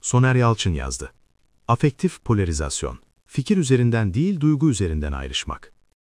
Soner Yalçın yazdı. Afektif polarizasyon. Fikir üzerinden değil, duygu üzerinden ayrışmak.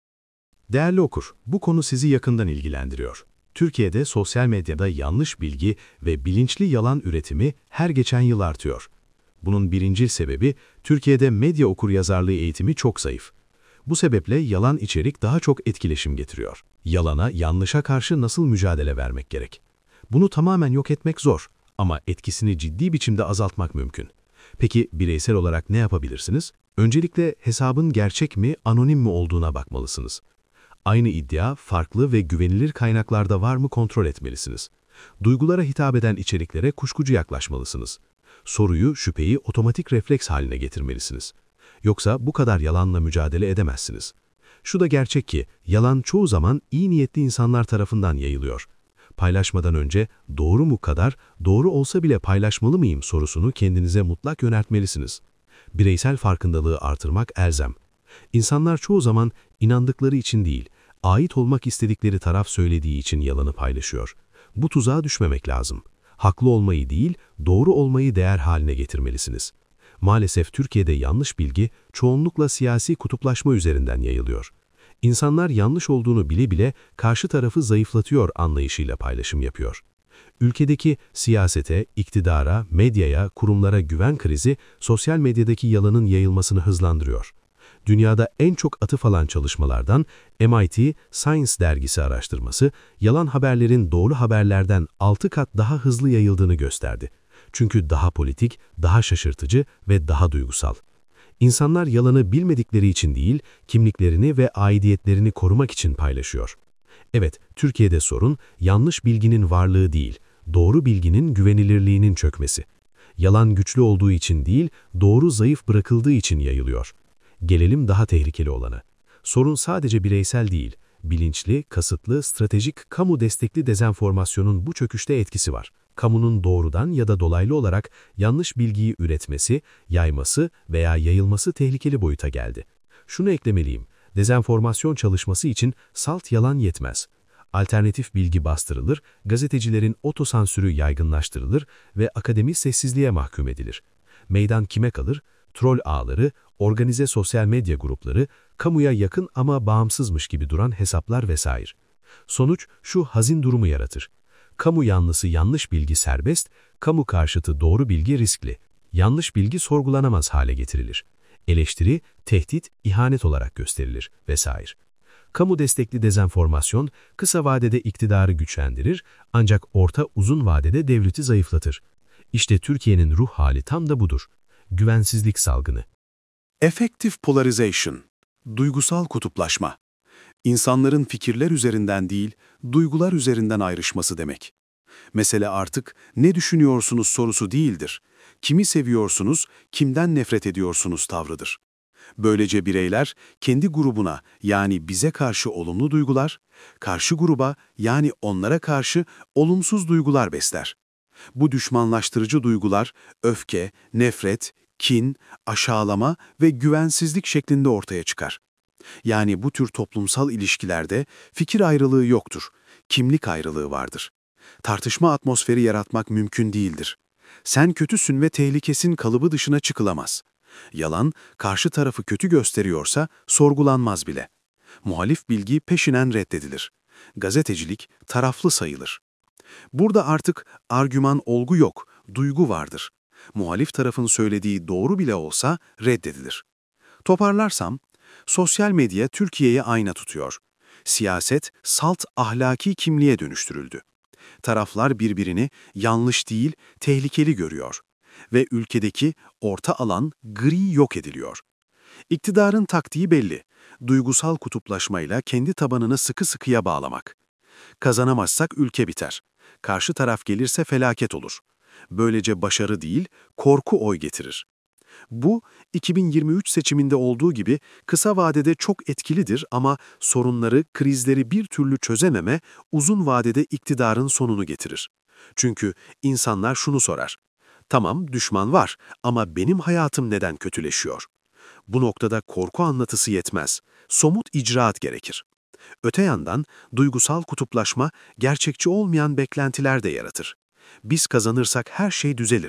Değerli okur, bu konu sizi yakından ilgilendiriyor. Türkiye'de sosyal medyada yanlış bilgi ve bilinçli yalan üretimi her geçen yıl artıyor. Bunun birincil sebebi, Türkiye'de medya okuryazarlığı eğitimi çok zayıf. Bu sebeple yalan içerik daha çok etkileşim getiriyor. Yalana, yanlışa karşı nasıl mücadele vermek gerek? Bunu tamamen yok etmek zor ama etkisini ciddi biçimde azaltmak mümkün. Peki bireysel olarak ne yapabilirsiniz? Öncelikle hesabın gerçek mi, anonim mi olduğuna bakmalısınız. Aynı iddia farklı ve güvenilir kaynaklarda var mı kontrol etmelisiniz. Duygulara hitap eden içeriklere kuşkucu yaklaşmalısınız. Soruyu, şüpheyi otomatik refleks haline getirmelisiniz. Yoksa bu kadar yalanla mücadele edemezsiniz. Şu da gerçek ki, yalan çoğu zaman iyi niyetli insanlar tarafından yayılıyor. Paylaşmadan önce doğru mu kadar, doğru olsa bile paylaşmalı mıyım sorusunu kendinize mutlak yöneltmelisiniz. Bireysel farkındalığı artırmak elzem. İnsanlar çoğu zaman inandıkları için değil, ait olmak istedikleri taraf söylediği için yalanı paylaşıyor. Bu tuzağa düşmemek lazım. Haklı olmayı değil, doğru olmayı değer haline getirmelisiniz. Maalesef Türkiye'de yanlış bilgi çoğunlukla siyasi kutuplaşma üzerinden yayılıyor. İnsanlar yanlış olduğunu bile bile karşı tarafı zayıflatıyor anlayışıyla paylaşım yapıyor. Ülkedeki siyasete, iktidara, medyaya, kurumlara güven krizi sosyal medyadaki yalanın yayılmasını hızlandırıyor. Dünyada en çok atıf alan çalışmalardan MIT Science dergisi araştırması, yalan haberlerin doğru haberlerden 6 kat daha hızlı yayıldığını gösterdi. Çünkü daha politik, daha şaşırtıcı ve daha duygusal. İnsanlar yalanı bilmedikleri için değil, kimliklerini ve aidiyetlerini korumak için paylaşıyor. Evet, Türkiye'de sorun yanlış bilginin varlığı değil, doğru bilginin güvenilirliğinin çökmesi. Yalan güçlü olduğu için değil, doğru zayıf bırakıldığı için yayılıyor. Gelelim daha tehlikeli olana. Sorun sadece bireysel değil, bilinçli, kasıtlı, stratejik, kamu destekli dezenformasyonun bu çöküşte etkisi var. Kamunun doğrudan ya da dolaylı olarak yanlış bilgiyi üretmesi, yayması veya yayılması tehlikeli boyuta geldi. Şunu eklemeliyim, dezenformasyon çalışması için salt yalan yetmez. Alternatif bilgi bastırılır, gazetecilerin otosansürü yaygınlaştırılır ve akademi sessizliğe mahkum edilir. Meydan kime kalır? Troll ağları, organize sosyal medya grupları, kamuya yakın ama bağımsızmış gibi duran hesaplar vesaire. Sonuç şu hazin durumu yaratır. Kamu yanlısı yanlış bilgi serbest, kamu karşıtı doğru bilgi riskli. Yanlış bilgi sorgulanamaz hale getirilir. Eleştiri, tehdit, ihanet olarak gösterilir vesaire. Kamu destekli dezenformasyon kısa vadede iktidarı güçlendirir ancak orta uzun vadede devleti zayıflatır. İşte Türkiye'nin ruh hali tam da budur. Güvensizlik salgını. Affective polarization, duygusal kutuplaşma. İnsanların fikirler üzerinden değil, duygular üzerinden ayrışması demek. Mesele artık ne düşünüyorsunuz sorusu değildir. Kimi seviyorsunuz, kimden nefret ediyorsunuz tavrıdır. Böylece bireyler kendi grubuna yani bize karşı olumlu duygular, karşı gruba yani onlara karşı olumsuz duygular besler. Bu düşmanlaştırıcı duygular öfke, nefret, kin, aşağılama ve güvensizlik şeklinde ortaya çıkar. Yani bu tür toplumsal ilişkilerde fikir ayrılığı yoktur, kimlik ayrılığı vardır. Tartışma atmosferi yaratmak mümkün değildir. Sen kötüsün ve tehlikesin kalıbı dışına çıkılamaz. Yalan, karşı tarafı kötü gösteriyorsa sorgulanmaz bile. Muhalif bilgi peşinen reddedilir. Gazetecilik taraflı sayılır. Burada artık argüman olgu yok, duygu vardır. Muhalif tarafın söylediği doğru bile olsa reddedilir. Toparlarsam, sosyal medya Türkiye'ye ayna tutuyor. Siyaset salt ahlaki kimliğe dönüştürüldü. Taraflar birbirini yanlış değil, tehlikeli görüyor. Ve ülkedeki orta alan gri yok ediliyor. İktidarın taktiği belli. Duygusal kutuplaşmayla kendi tabanını sıkı sıkıya bağlamak. Kazanamazsak ülke biter. Karşı taraf gelirse felaket olur. Böylece başarı değil, korku oy getirir. Bu, 2023 seçiminde olduğu gibi kısa vadede çok etkilidir ama sorunları, krizleri bir türlü çözememe uzun vadede iktidarın sonunu getirir. Çünkü insanlar şunu sorar. Tamam, düşman var ama benim hayatım neden kötüleşiyor? Bu noktada korku anlatısı yetmez. Somut icraat gerekir. Öte yandan duygusal kutuplaşma gerçekçi olmayan beklentiler de yaratır. Biz kazanırsak her şey düzelir.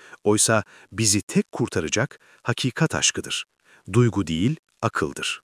Oysa bizi tek kurtaracak hakikat aşkıdır. Duygu değil, akıldır.